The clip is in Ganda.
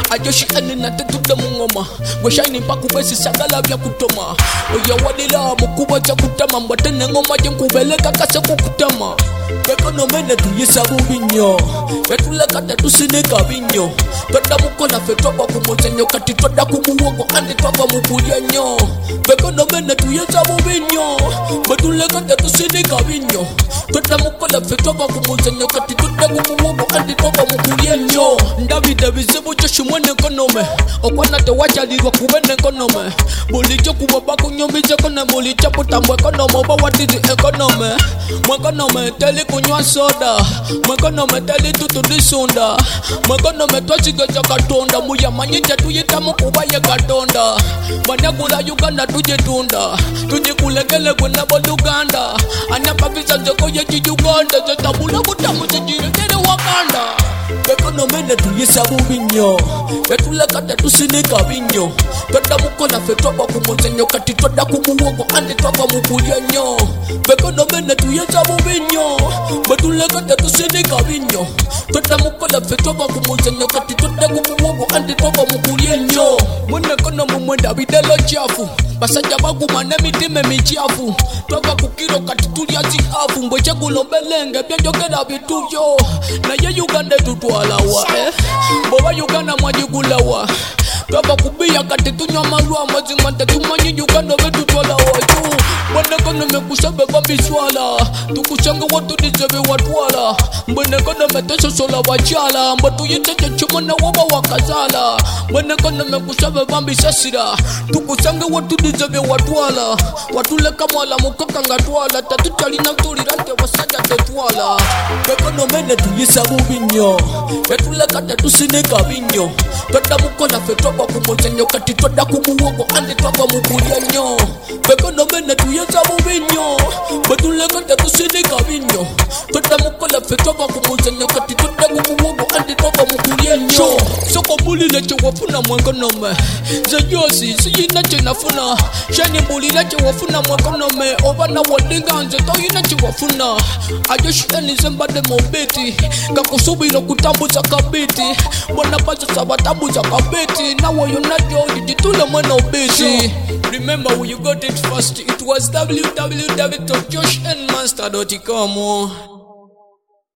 ajoshi ene na tetude mungoma we shine baku besi sagala bya kutoma oya wadila mukuba cha kutama mbotene ngoma je nkubeleka kase kukutama bekono mene tuyisa bubinyo betuleka tetusinika binyo toda mukola fetoba kumuzenyo kati toda kumuwogo andi toba mubulyanyo bekono mene tuyisa bubinyo betuleka tetusinika binyo toda mukola fetoba kumuzenyo kati toda kumuwogo andi toba mubulyanyo ndabide bizibu joshimwene konome okwana tewachalirwa kubene konome bulijo kubaba kunyomize kone bulijo putambwe konome oba wadizi ekonome mwekonome teli kunywa soda mwekonome teli tutudisunda mwekonome twasigeja katonda muyamanyije tuyitamu kubaye katonda banyagula Uganda tujitunda tujikulegele kwenabo Luganda anyapakisa zekoye Uganda zetabula butamu zijirekere Wakanda bekono mene tuyisa bubinyo betuleka tetusinika binyo toda mukola fetoba kumuzenyo kati toda kumuwogo andi toba mubulyanyo bekono mene tuyisa bubinyo betuleka tetusinika binyo toda mukola fetoba kumuzenyo kati toda kumuwogo andi toba mubulyanyo mwene kono mumwenda bidelo chafu basajja bagumane mitime michafu toka kukiro kati tulya zihafu mbweche kulobelenge byanjogera bituyo naye Uganda tutwalawa boba Uganda mwajigulawa toka kubiya kati tunywa malwa mazima tetumanyi Uganda betutwalawa tu mbwene kono mekushabe bambiswala tukushange watudizebe watwala mbwene kono metesosola bachala mbo tuyiteje chumona woba wakazala mbwene kono mekushabe bambisasira tukusange watudizebe watwala watuleka mwala mukaka ngatwala tatutalina tulirante wasajja tetwala bekono mene tuyisa bubinyo betuleka tetusinika binyo toda mukola fetoba kumuzenyo kati toda kumuwogo andi toba mubulyanyo bekono mene tuyisa bubinyo betuleka tetusinika binyo toda mukola fetoba kumuzenyo kati toda kumuwogo andi toba mubulyanyo soko bulile chewafuna mwenkonome zejosi siyina chenafuna shani bulile chewafuna mwenkonome obana wadinga nze toyina chewafuna ajoshi eni zembade mobeti kakusubilo kutambuza kabiti bona paso sabatambuza kabiti nawe yonadio yujitule mwena obeti. Remember where you got it first, it was www.joshnmaster.com.